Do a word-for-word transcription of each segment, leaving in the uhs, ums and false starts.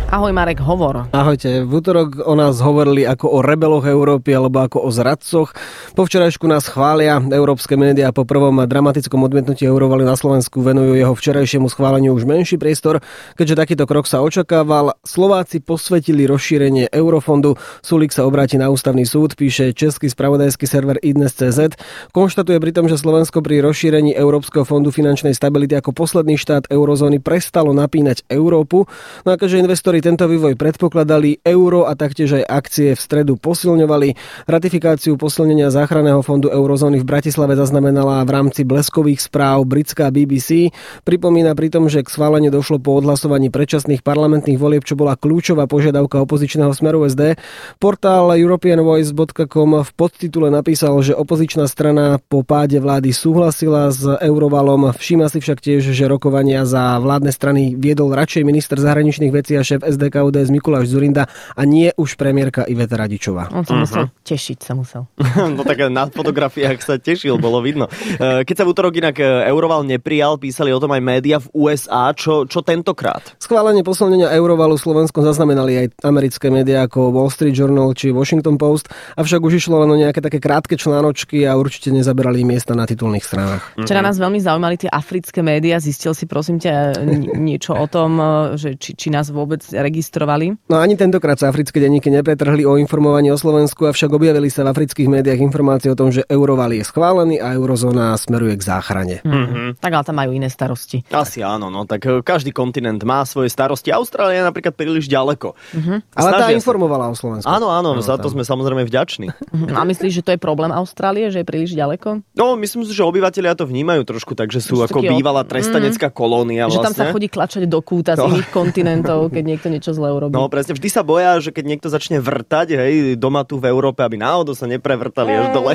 Ahoj Marek, hovor. Ahojte. V útorok o nás hovorili ako o rebeloch Európy alebo ako o zradcoch. Po včerajšku nás chvália. Európske médiá po prvom dramatickom odmietnutí eurovaly na Slovensku venujú jeho včerajšiemu schváleniu už menší priestor. Keďže takýto krok sa očakával, Slováci posvetili rozšírenie eurofondu. Sulík sa obráti na ústavný súd, píše český spravodajský server i dnes bodka cé zet. Konštatuje pritom, že Slovensko pri rozšírení Európskeho fondu finančnej stability ako posledný štát eurozóny prestalo napínať Európu. No a keďže investori tento vývoj predpokladali, euro a taktiež aj akcie v stredu posilňovali. Ratifikáciu posilnenia záchranného fondu eurozóny v Bratislave zaznamenala v rámci bleskových správ britská bé bé cé. Pripomína pritom, že k schváleniu došlo po odhlasovaní predčasných parlamentných volieb, čo bola kľúčová požiadavka opozičného Smeru es dé. Portál european voice bodka com v podtitule napísal, že opozičná strana po páde vlády súhlasila s eurovalom. Všíma si však tiež, že rokovania za vládne strany viedol radšej minister zahraničných vecí a šéf es dé ká ú dé es Mikuláš Dzurinda a nie už premiérka Iveta Radičová. On sa uh-huh. musel tešiť, sa musel. No tak na fotografiách sa tešil, bolo vidno. Keď sa v útorok inak euroval neprijal, písali o tom aj médiá v ú es á, čo, čo tentokrát? Schválenie posilnenia eurovalu Slovenskom zaznamenali aj americké médiá ako Wall Street Journal či Washington Post, avšak už išlo len o nejaké také krátke článočky a určite nezaberali miesta na titulných stranách. Včera nás veľmi zaujímali tie africké médiá. Zistil si prosím ťa niečo o tom, že či, či nás vôbec registrovali? No ani tentokrát sa africké denníky nepretrhli o informovaní o Slovensku, avšak objavili sa v afrických médiách informácie o tom, že euroval je schválený a eurozóna smeruje k záchrane. Mm-hmm. Tak ale tam majú iné starosti. Asi áno, no tak každý kontinent má svoje starosti. Austrália je napríklad príliš ďaleko. Mm-hmm. Ale tá informovala o Slovensku. Áno, áno, no, za to sme samozrejme vďační. A myslíš, že to je problém Austrálie, že je príliš ďaleko? No, myslím si, že obyvatelia to vnímajú trošku tak, že sú ako bývalá trestanecká kolónia vlastne. Že tam sa chodí klačať do kúta z iných kontinentov, keď niekto niečo zle urobí. No presne, vždy sa boja, že keď niekto začne vrtať, hej, doma tu v Európe, aby náhodou sa neprevrtali až dole.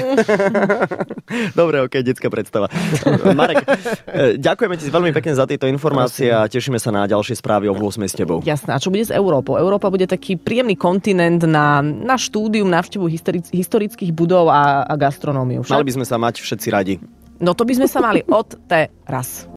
Dobre, okej, okay, detská predstava. Marek, ďakujeme ti veľmi pekne za tieto informácie a tešíme sa na ďalšie správy o ôsmej s tebou. Jasné, a čo bude s Európou? Európa bude taký príjemný kontinent na, na štúdium, návštevu historic, historických budov a, a gastronómiu. Mali by sme sa mať všetci radi. No to by sme sa mali od teraz.